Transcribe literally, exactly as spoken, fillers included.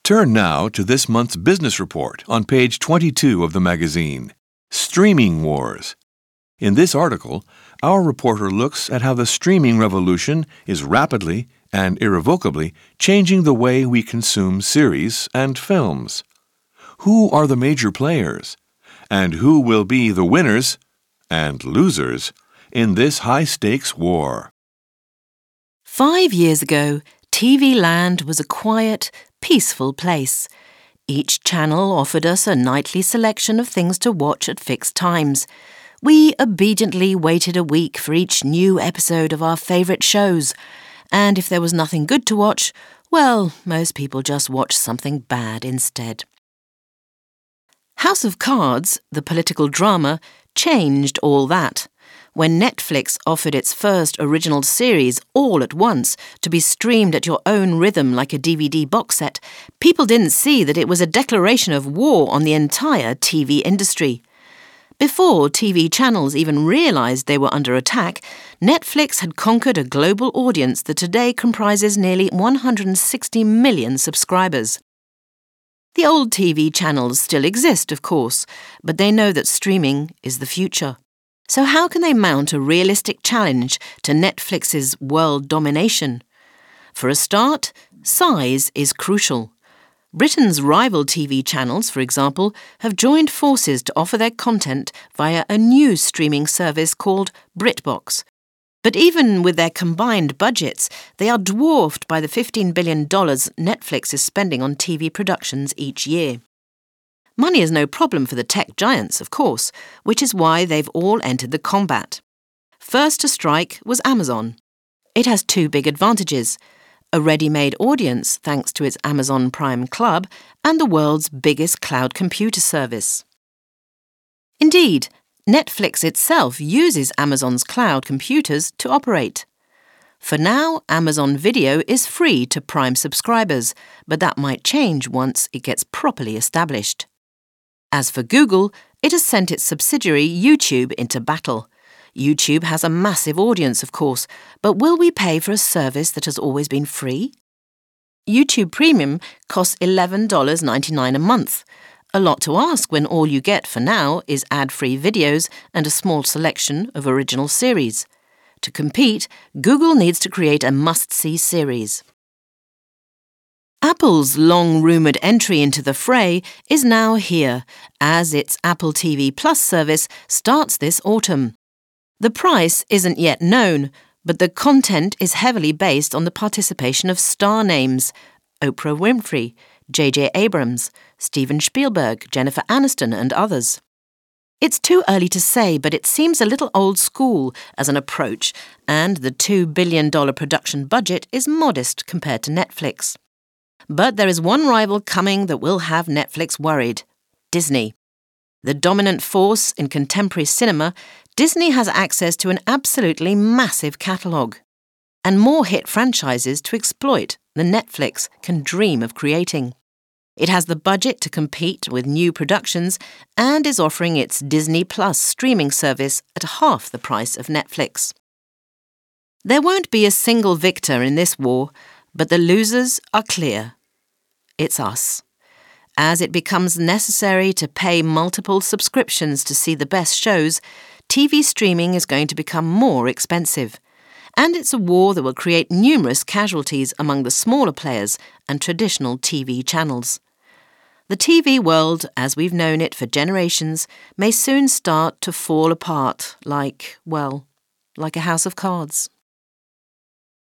Turn now to this month's business report on page twenty-two of the magazine, Streaming Wars. In this article, our reporter looks at how the streaming revolution is rapidly and irrevocably changing the way we consume series and films. Who are the major players? And who will be the winners and losers in this high-stakes war? Five years ago, T V Land was a quiet, peaceful place. Each channel offered us a nightly selection of things to watch at fixed times. We obediently waited a week for each new episode of our favourite shows. And if there was nothing good to watch, well, most people just watched something bad instead. House of Cards, the political drama, changed all that. When Netflix offered its first original series all at once to be streamed at your own rhythm like a D V D box set, people didn't see that it was a declaration of war on the entire T V industry. Before T V channels even realised they were under attack, Netflix had conquered a global audience that today comprises nearly one hundred sixty million subscribers. The old T V channels still exist, of course, but they know that streaming is the future. So how can they mount a realistic challenge to Netflix's world domination? For a start, size is crucial. Britain's rival T V channels, for example, have joined forces to offer their content via a new streaming service called BritBox. But even with their combined budgets, they are dwarfed by the fifteen billion dollars Netflix is spending on T V productions each year. Money is no problem for the tech giants, of course, which is why they've all entered the combat. First to strike was Amazon. It has two big advantages: a ready-made audience thanks to its Amazon Prime Club and the world's biggest cloud computer service. Indeed, Netflix itself uses Amazon's cloud computers to operate. For now, Amazon Video is free to Prime subscribers, but that might change once it gets properly established. As for Google, it has sent its subsidiary YouTube into battle. YouTube has a massive audience, of course, but will we pay for a service that has always been free? YouTube Premium costs eleven dollars and ninety-nine cents a month. A lot to ask when all you get for now is ad-free videos and a small selection of original series. To compete, Google needs to create a must-see series. Apple's long-rumoured entry into the fray is now here, as its Apple T V Plus service starts this autumn. The price isn't yet known, but the content is heavily based on the participation of star names: Oprah Winfrey, J J Abrams, Steven Spielberg, Jennifer Aniston and others. It's too early to say, but it seems a little old school as an approach, and the two billion dollars production budget is modest compared to Netflix. But there is one rival coming that will have Netflix worried: Disney. The dominant force in contemporary cinema, Disney has access to an absolutely massive catalogue and more hit franchises to exploit than Netflix can dream of creating. It has the budget to compete with new productions and is offering its Disney Plus streaming service at half the price of Netflix. There won't be a single victor in this war, but the losers are clear. It's us. As it becomes necessary to pay multiple subscriptions to see the best shows, T V streaming is going to become more expensive. And it's a war that will create numerous casualties among the smaller players and traditional T V channels. The T V world, as we've known it for generations, may soon start to fall apart like, well, like a house of cards.